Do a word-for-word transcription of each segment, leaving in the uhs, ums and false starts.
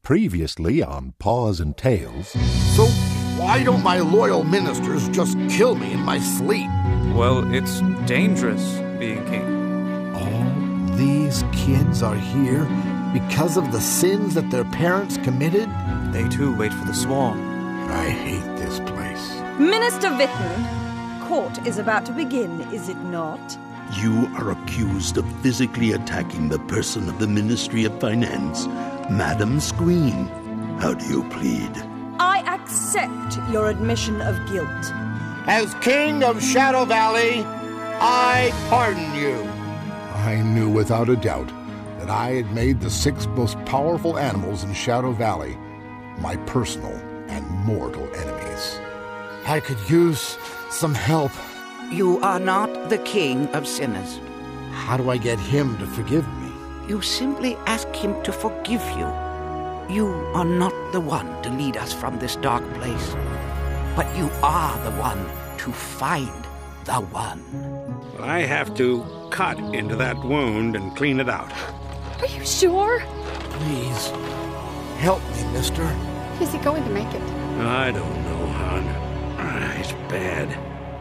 Previously on Paws and Tails. So why don't my loyal ministers just kill me in my sleep? Well, it's dangerous being king. All these kids are here because of the sins that their parents committed? They too wait for the swan. I hate this place. Minister Vitten, court is about to begin, is it not? You are accused of physically attacking the person of the Ministry of Finance, Madam Screen. How do you plead? I accept your admission of guilt. As King of Shadow Valley, I pardon you. I knew without a doubt that I had made the six most powerful animals in Shadow Valley my personal and mortal enemies. I could use some help. You are not the king of sinners. How do I get him to forgive me? You simply ask him to forgive you. You are not the one to lead us from this dark place, but you are the one to find the one. I have to cut into that wound and clean it out. Are you sure? Please, help me, mister. Is he going to make it? I don't know, hon. Ah, it's bad.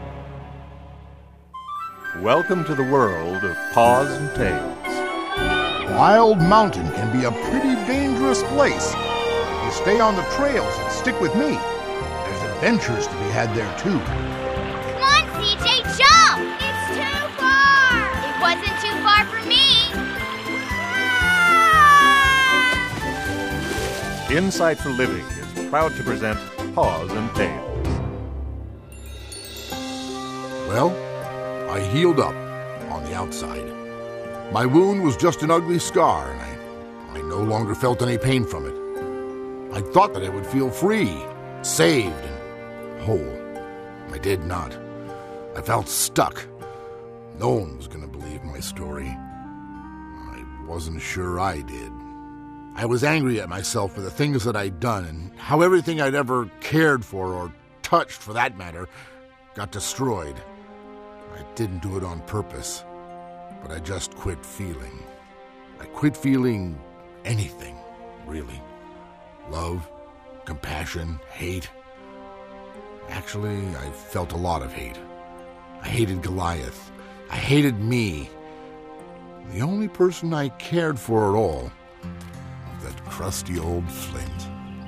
Welcome to the world of Paws and Tails. Wild Mountain can be a pretty dangerous place. You stay on the trails and stick with me. There's adventures to be had there, too. Come on, C J, jump! It's too far! It wasn't too far for me! Ah! Insight for Living is proud to present Paws and Tails. Well, I healed up on the outside. My wound was just an ugly scar, and I, I no longer felt any pain from it. I thought that I would feel free, saved, and whole. I did not. I felt stuck. No one was going to believe my story. I wasn't sure I did. I was angry at myself for the things that I'd done, and how everything I'd ever cared for, or touched for that matter, got destroyed. I didn't do it on purpose, but I just quit feeling. I quit feeling anything, really. Love, compassion, hate. Actually, I felt a lot of hate. I hated Goliath. I hated me. The only person I cared for at all was that crusty old Flint.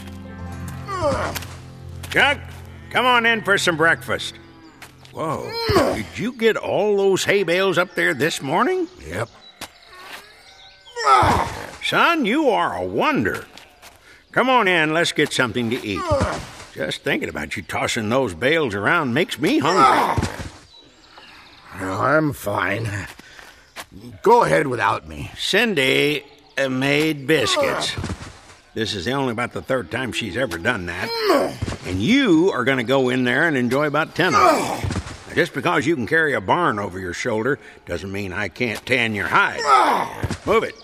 Chuck, come on in for some breakfast. Whoa, did you get all those hay bales up there this morning? Yep. Son, you are a wonder. Come on in, let's get something to eat. Just thinking about you tossing those bales around makes me hungry. No, I'm fine. Go ahead without me. Cindy uh, made biscuits. This is only about the third time she's ever done that. And you are going to go in there and enjoy about ten of them. Just because you can carry a barn over your shoulder doesn't mean I can't tan your hide. Move it.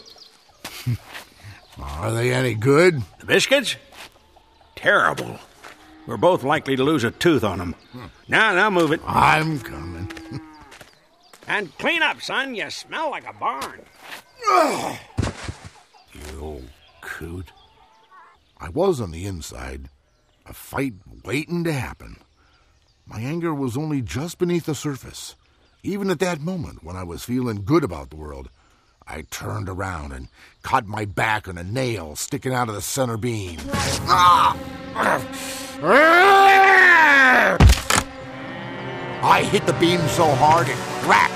Are they any good? The biscuits? Terrible. We're both likely to lose a tooth on them. Now, now move it. I'm coming. And clean up, son. You smell like a barn. You old coot. I was on the inside. A fight waiting to happen. My anger was only just beneath the surface. Even at that moment, when I was feeling good about the world, I turned around and caught my back on a nail sticking out of the center beam. I hit the beam so hard it cracked.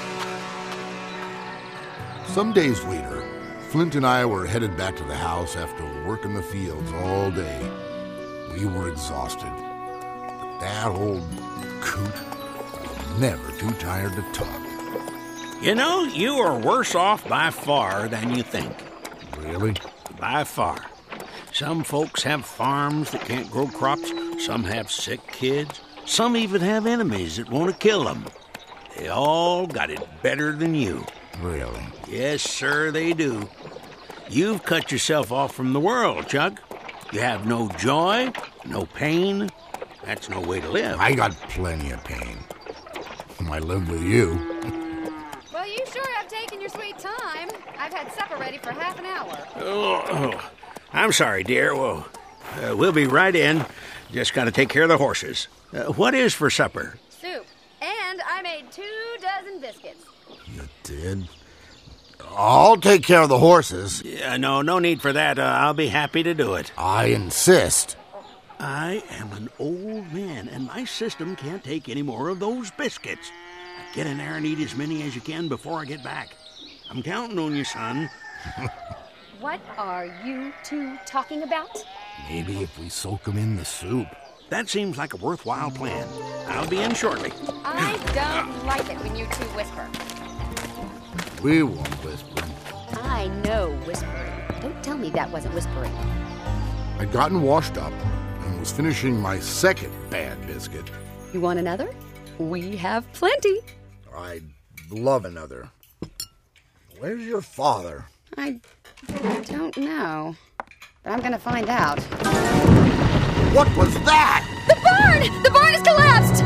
Some days later, Flint and I were headed back to the house after working the fields all day. We were exhausted. That old coot was never too tired to talk. You know, you are worse off by far than you think. Really? By far. Some folks have farms that can't grow crops. Some have sick kids. Some even have enemies that want to kill them. They all got it better than you. Really? Yes, sir, they do. You've cut yourself off from the world, Chuck. You have no joy, no pain. That's no way to live. I got plenty of pain. I live with you. Well, you sure have taken your sweet time. I've had supper ready for half an hour. Oh, I'm sorry, dear. Well, uh, we'll be right in. Just got to take care of the horses. Uh, what is for supper? Soup. And I made two dozen biscuits. You did? I'll take care of the horses. Yeah, no, no need for that. Uh, I'll be happy to do it. I insist. I am an old man, and my system can't take any more of those biscuits. Get in there and eat as many as you can before I get back. I'm counting on you, son. What are you two talking about? Maybe if we soak them in the soup. That seems like a worthwhile plan. I'll be in shortly. I don't like it when you two whisper. We won't whisper. I know whispering. Don't tell me that wasn't whispering. I'd gotten washed up and was finishing my second bad biscuit. You want another? We have plenty. I'd love another. Where's your father? I don't know, but I'm gonna find out. What was that? The barn! The barn has collapsed!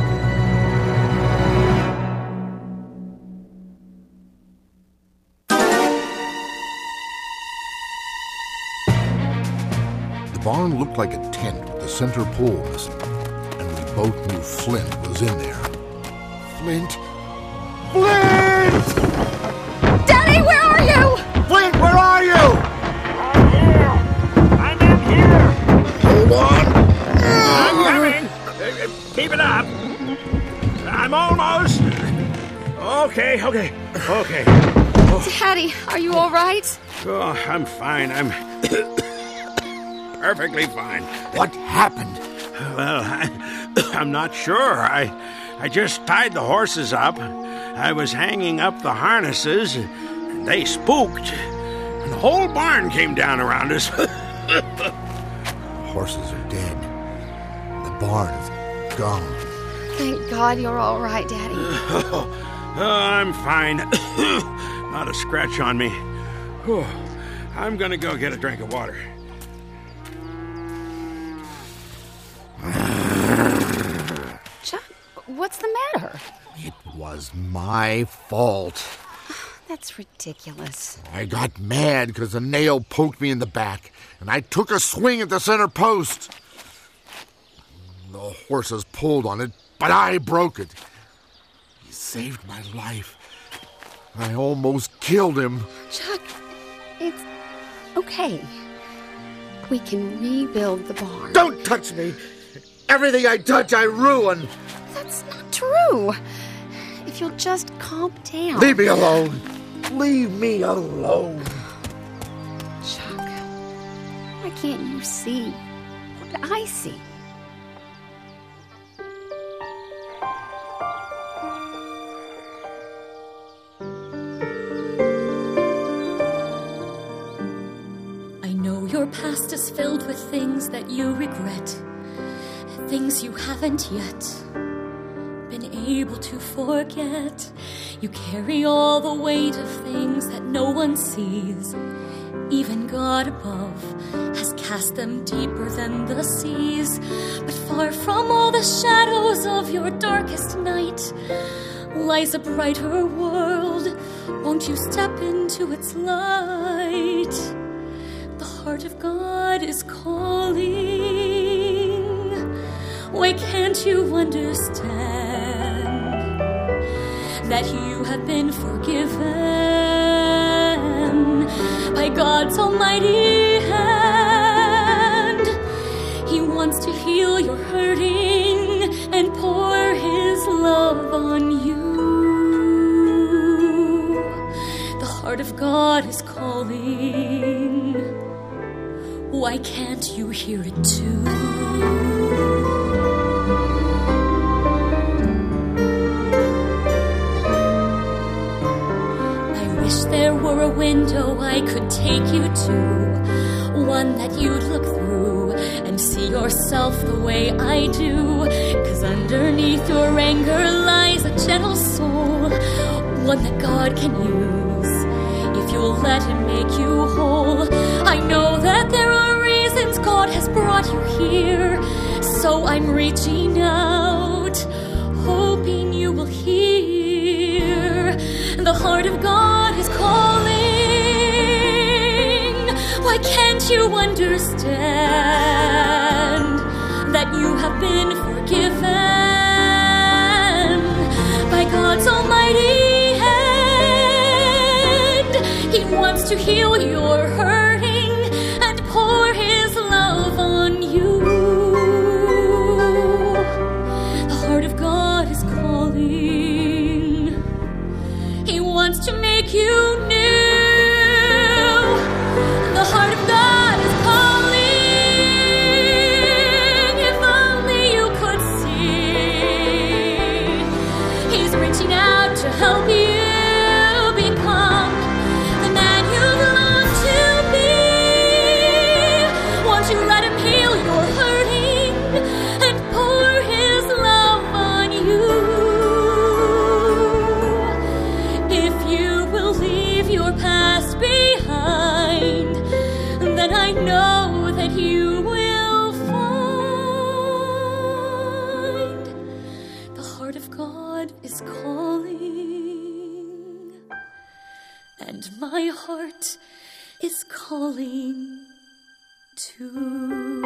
The barn looked like a tent with the center pole missing, and we both knew Flint was in there. Flint? Flint! Daddy, where are you? Flint, where are you? I'm here. I'm in here. Hold on. I'm coming. Uh, Keep it up. I'm almost. Okay, okay, okay. Oh. Daddy, are you all right? Oh, I'm fine. I'm perfectly fine. What happened? Well, I, I'm not sure. I, I just tied the horses up. I was hanging up the harnesses, and they spooked. And the whole barn came down around us. The horses are dead. The barn is gone. Thank God you're all right, Daddy. Oh, oh, I'm fine. Not a scratch on me. Oh, I'm gonna go get a drink of water. Chuck, what's the matter? It was my fault. That's ridiculous. I got mad because a nail poked me in the back, and I took a swing at the center post. The horses pulled on it, but I broke it. He saved my life. I almost killed him. Chuck, it's okay. We can rebuild the barn. Don't touch me! Everything I touch, I ruin. That's not true. If you'll just calm down. Leave me alone. Leave me alone. Chuck, why can't you see what I see? I know your past is filled with things that you regret, things you haven't yet been able to forget. You carry all the weight of things that no one sees. Even God above has cast them deeper than the seas. But far from all the shadows of your darkest night lies a brighter world. Won't you step into its light? The heart of God is calling. Why can't you understand that you have been forgiven by God's almighty hand? He wants to heal your hurting and pour his love on you. The heart of God is calling. Why can't you hear it too? There were a window I could take you to, one that you'd look through and see yourself the way I do. 'Cause underneath your anger lies a gentle soul, one that God can use if you'll let him make you whole. I know that there are reasons God has brought you here, so I'm reaching out, hoping you will hear. The heart of God is calling. Why can't you understand that you have been forgiven by God's almighty hand? He wants to heal your hurting and pour His love on you. The heart of God is calling. He wants to make you new. The heart of God is calling. If only you could see. He's reaching out to help you become the man you long to be. Won't you let Him heal your hurting and pour His love on you? If you will leave your past behind, then I know that you will find the heart of God is calling, and my heart is calling too.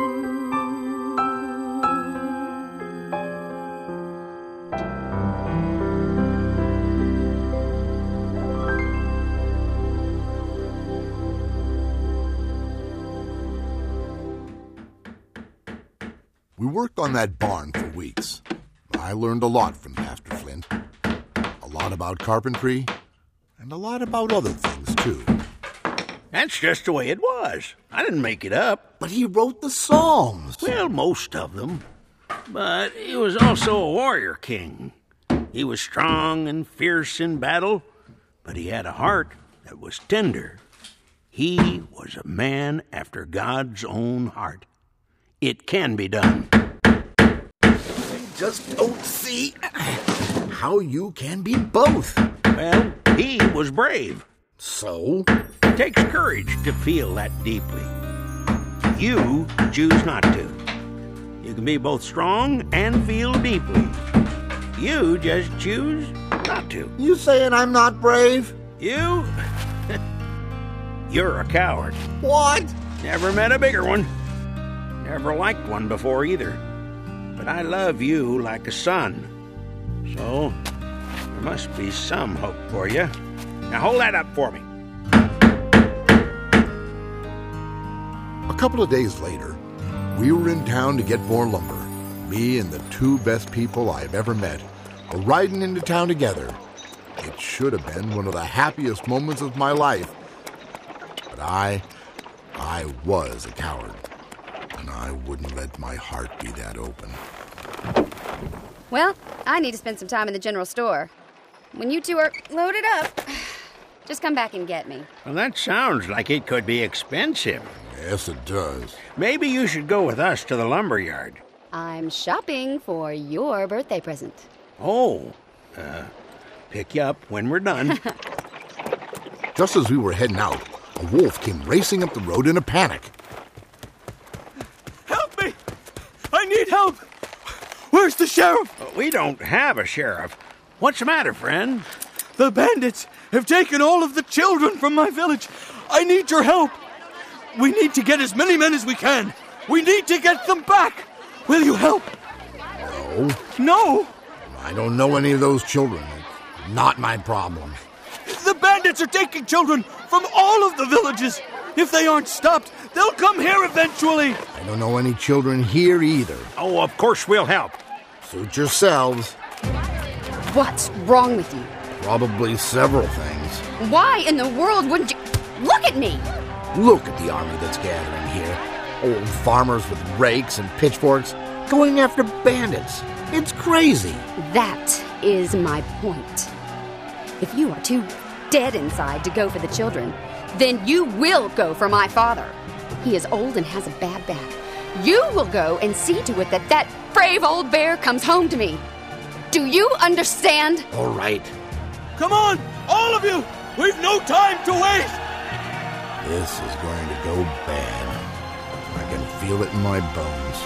We worked on that barn for weeks. I learned a lot from Master Flint. A lot about carpentry, and a lot about other things, too. That's just the way it was. I didn't make it up. But he wrote the Psalms. Well, most of them. But he was also a warrior king. He was strong and fierce in battle, but he had a heart that was tender. He was a man after God's own heart. It can be done. I just don't see how you can be both. Well, he was brave. So? It takes courage to feel that deeply. You choose not to. You can be both strong and feel deeply. You just choose not to. You saying I'm not brave? You? You're a coward. What? Never met a bigger one. Never liked one before either. But I love you like a son. So, there must be some hope for you. Now hold that up for me. A couple of days later, we were in town to get more lumber. Me and the two best people I've ever met were riding into town together. It should have been one of the happiest moments of my life. But I, I was a coward. And I wouldn't let my heart be that open. Well, I need to spend some time in the general store. When you two are loaded up, just come back and get me. Well, that sounds like it could be expensive. Yes, it does. Maybe you should go with us to the lumber yard. I'm shopping for your birthday present. Oh, uh, pick you up when we're done. Just as we were heading out, a wolf came racing up the road in a panic. Help me! I need help! Where's the sheriff? We don't have a sheriff. What's the matter, friend? The bandits have taken all of the children from my village. I need your help. We need to get as many men as we can. We need to get them back. Will you help? No. No? I don't know any of those children. Not my problem. The bandits are taking children from all of the villages. If they aren't stopped, they'll come here eventually. I don't know any children here either. Oh, of course we'll help. Suit yourselves. What's wrong with you? Probably several things. Why in the world wouldn't you... Look at me! Look at the army that's gathering here. Old farmers with rakes and pitchforks going after bandits. It's crazy. That is my point. If you are too dead inside to go for the children, then you will go for my father. He is old and has a bad back. You will go and see to it that that brave old bear comes home to me. Do you understand? All right. Come on, all of you! We've no time to waste! This is going to go bad. I can feel it in my bones.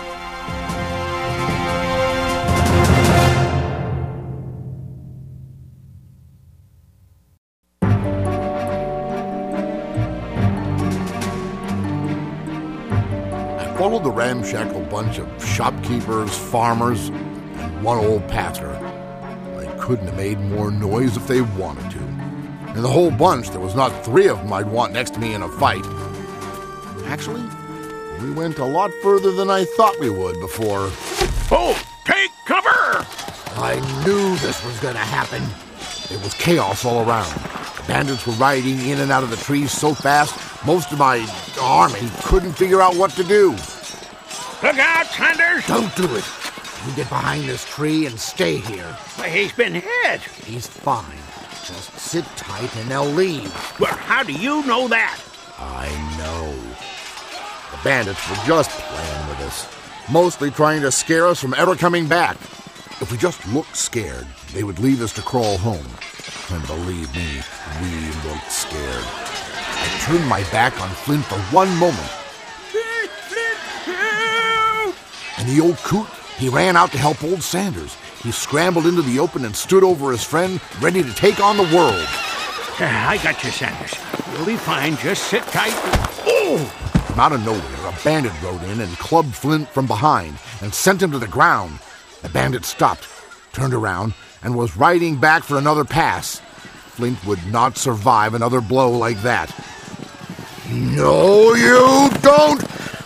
followed the ramshackle bunch of shopkeepers, farmers, and one old pastor. They couldn't have made more noise if they wanted to. In the whole bunch, there was not three of them I'd want next to me in a fight. Actually, we went a lot further than I thought we would before... Oh, take cover! I knew this was going to happen. There was chaos all around. The bandits were riding in and out of the trees so fast, most of my army couldn't figure out what to do. Look out, Sanders! Don't do it. You get behind this tree and stay here. Well, he's been hit. He's fine. Just sit tight and they'll leave. Well, how do you know that? I know. The bandits were just playing with us, mostly trying to scare us from ever coming back. If we just looked scared, they would leave us to crawl home. And believe me, we looked scared. I turned my back on Flint for one moment. Flint, Flint, help! And the old coot, he ran out to help old Sanders. He scrambled into the open and stood over his friend, ready to take on the world. I got you, Sanders. You'll be fine. Just sit tight. Oh! From out of nowhere, a bandit rode in and clubbed Flint from behind and sent him to the ground. The bandit stopped, turned around, and was riding back for another pass. Flint would not survive another blow like that. No, you don't!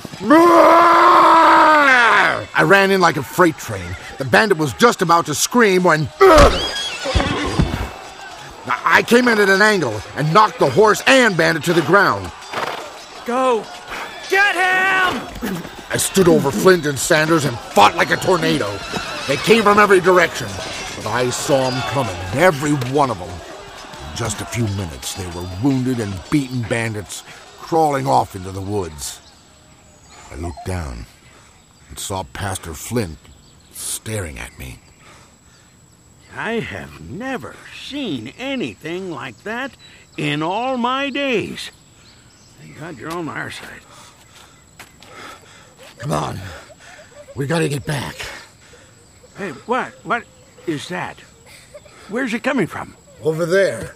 I ran in like a freight train. The bandit was just about to scream when... I came in at an angle and knocked the horse and bandit to the ground. Go! Get him! I stood over Flint and Sanders and fought like a tornado. They came from every direction, but I saw them coming, every one of them. In just a few minutes, they were wounded and beaten bandits crawling off into the woods. I looked down and saw Pastor Flint staring at me. I have never seen anything like that in all my days. Thank God you're on our side. Come on. We gotta get back. Hey, what? What is that? Where's it coming from? Over there.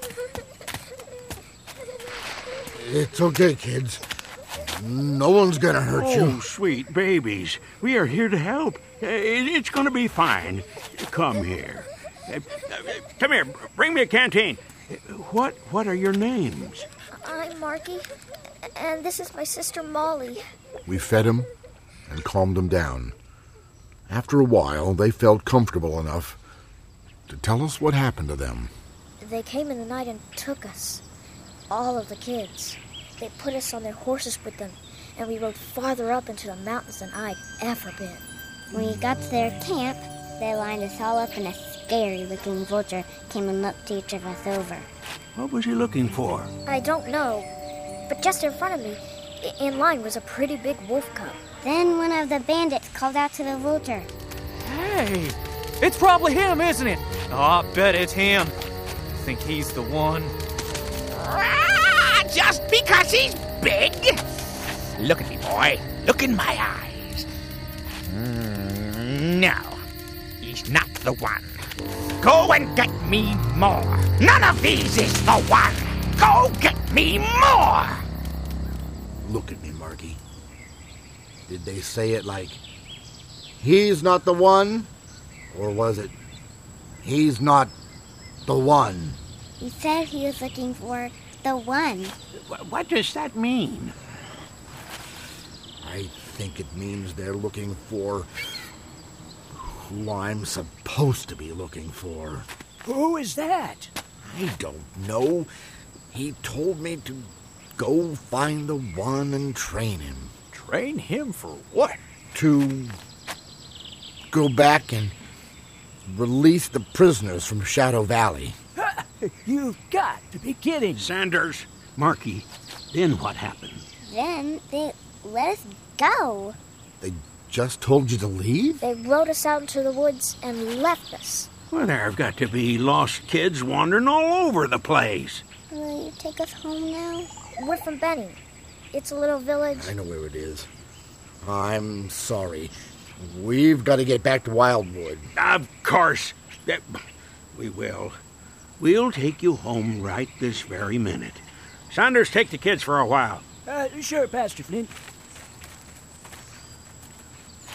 It's okay, kids. No one's gonna hurt oh, you. Oh, sweet babies. We are here to help. It's gonna be fine. Come here. Come here. Bring me a canteen. What, what are your names? I'm Marky, and this is my sister Molly. We fed him and calmed him down. After a while, they felt comfortable enough to tell us what happened to them. They came in the night and took us. All of the kids. They put us on their horses with them, and we rode farther up into the mountains than I'd ever been. When we got to their camp, they lined us all up, and a scary-looking vulture came and looked each of us over. What was he looking for? I don't know, but just in front of me, in line, was a pretty big wolf cub. Then one of the bandits called out to the vulture. Hey, it's probably him, isn't it? Oh, I bet it's him. Think he's the one? Ah, just because he's big? Look at me, boy. Look in my eyes. Mm, no, he's not the one. Go and get me more. None of these is the one. Go get me more. Look at me, Marky. Did they say it like, he's not the one? Or was it, he's not the one? He said he was looking for the one. What does that mean? I think it means they're looking for who I'm supposed to be looking for. Who is that? I don't know. He told me to go find the one and train him. Train him for what? To go back and release the prisoners from Shadow Valley. You've got to be kidding. Sanders, Marky, then what happened? Then they let us go. They just told you to leave? They rode us out into the woods and left us. Well, there have got to be lost kids wandering all over the place. Will you take us home now? We're from Benny. It's a little village. I know where it is. I'm sorry. We've got to get back to Wildwood. Of course. We will. We'll take you home right this very minute. Saunders, take the kids for a while. Uh, sure, Pastor Flint.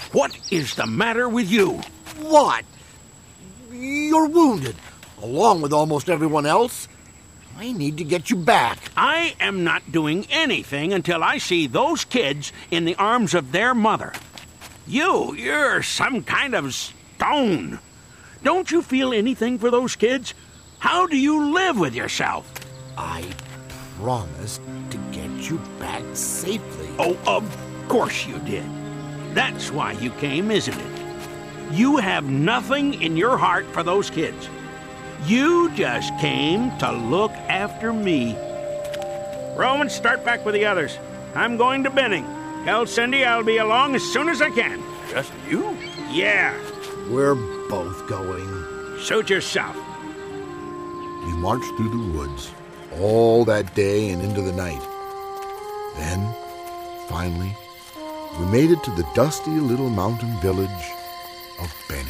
What is the matter with you? What? You're wounded, along with almost everyone else. I need to get you back. I am not doing anything until I see those kids in the arms of their mother. You, you're some kind of stone. Don't you feel anything for those kids? How do you live with yourself? I promised to get you back safely. Oh, of course you did. That's why you came, isn't it? You have nothing in your heart for those kids. You just came to look after me. Roman, start back with the others. I'm going to Benning. Tell Cindy I'll be along as soon as I can. Just you? Yeah. We're both going. Suit yourself. We marched through the woods all that day and into the night. Then, finally, we made it to the dusty little mountain village of Benning.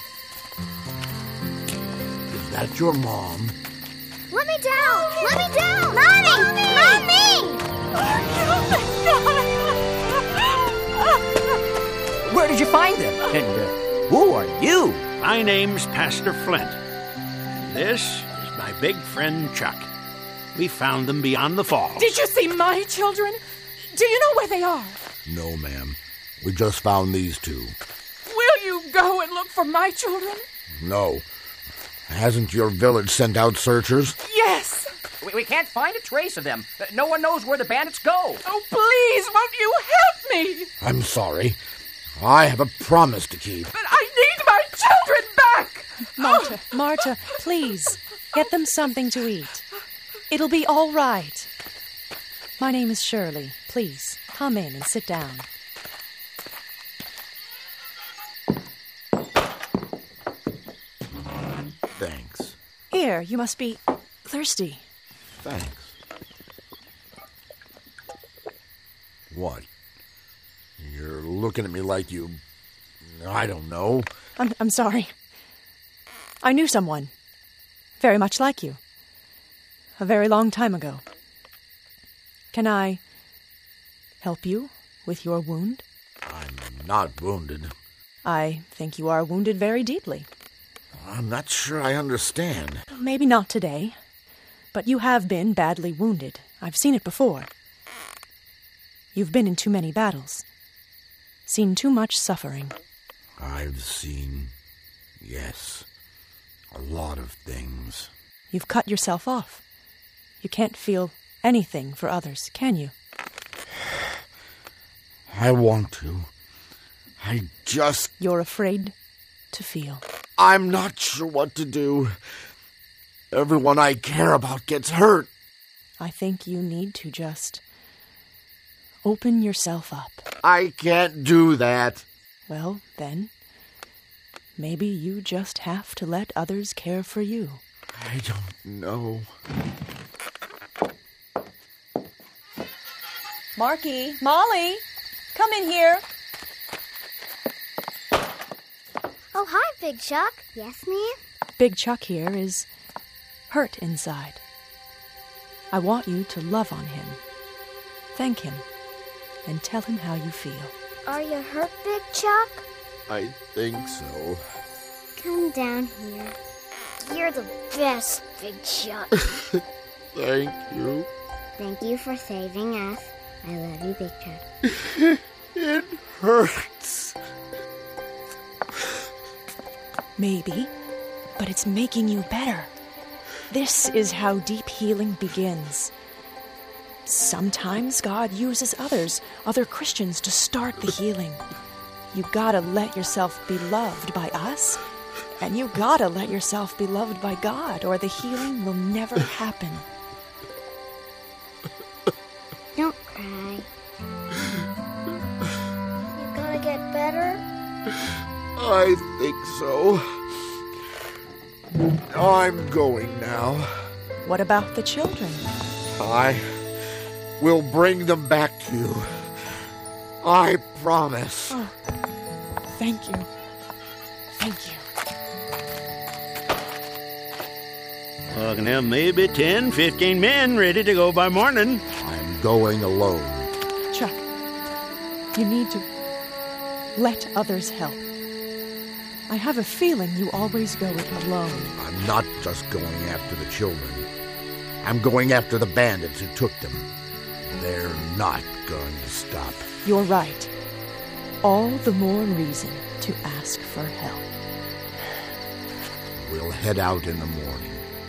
Is that your mom? Let me down! Let me down! Mommy! Mommy! Where did you find them? And uh, who are you? My name's Pastor Flint. This is my big friend Chuck. We found them beyond the falls. Did you see my children? Do you know where they are? No, ma'am. We just found these two. Will you go and look for my children? No. Hasn't your village sent out searchers? Yes. We, we can't find a trace of them. No one knows where the bandits go. Oh, please, won't you help me? I'm sorry. I have a promise to keep. But I need my children back! Marta, Marta, please, get them something to eat. It'll be all right. My name is Shirley. Please, come in and sit down. Thanks. Here, you must be thirsty. Thanks. What? You're looking at me like you... I don't know. I'm, I'm sorry. I knew someone very much like you a very long time ago. Can I help you with your wound? I'm not wounded. I think you are wounded very deeply. I'm not sure I understand. Maybe not today, but you have been badly wounded. I've seen it before. You've been in too many battles, seen too much suffering. I've seen, yes, a lot of things. You've cut yourself off. You can't feel anything for others, can you? I want to. I just... You're afraid to feel. I'm not sure what to do. Everyone I care about gets hurt. I think you need to just open yourself up. I can't do that. Well, then, maybe you just have to let others care for you. I don't know. Marky, Molly, come in here. Oh, hi, Big Chuck. Yes, ma'am? Big Chuck here is hurt inside. I want you to love on him, thank him, and tell him how you feel. Are you hurt, Big Chuck? I think so. Come down here. You're the best, Big Chuck. Thank you. Thank you for saving us. I love you, Big Chuck. It hurts. Maybe, but it's making you better. This is how deep healing begins. Sometimes God uses others, other Christians, to start the healing. You gotta let yourself be loved by us, and you gotta let yourself be loved by God, or the healing will never happen. Don't cry. You gonna get better? I think so. I'm going now. What about the children? I will bring them back to you. I promise. Oh, thank you. Thank you. Well, I can have maybe ten, fifteen men ready to go by morning. I'm going alone. Chuck, you need to Let others help. I have a feeling you always go it alone. I'm not just going after the children. I'm going after the bandits who took them. They're not going to stop. You're right. All the more reason to ask for help. We'll head out in the morning.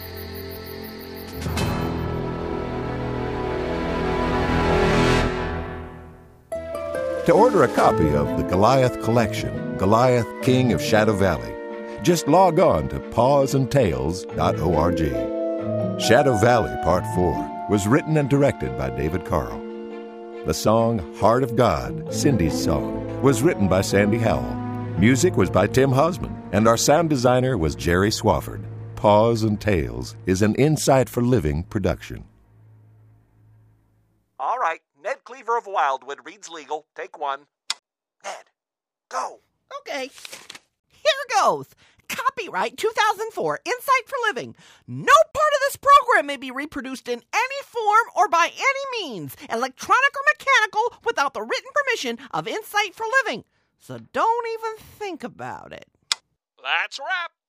To order a copy of the Goliath Collection, Goliath, King of Shadow Valley, just log on to paws and tales dot org. Shadow Valley Part four was written and directed by David Carl. The song Heart of God, Cindy's Song, was written by Sandy Howell. Music was by Tim Hosman, and our sound designer was Jerry Swafford. Paws and Tales is an Insight for Living production. All right, Ned Cleaver of Wildwood reads legal. Take one. Ned, go. Okay. Here goes. Copyright two thousand four, Insight for Living. No part of this program may be reproduced in any form or by any means, electronic or mechanical, without the written permission of Insight for Living. So don't even think about it. That's a wrap.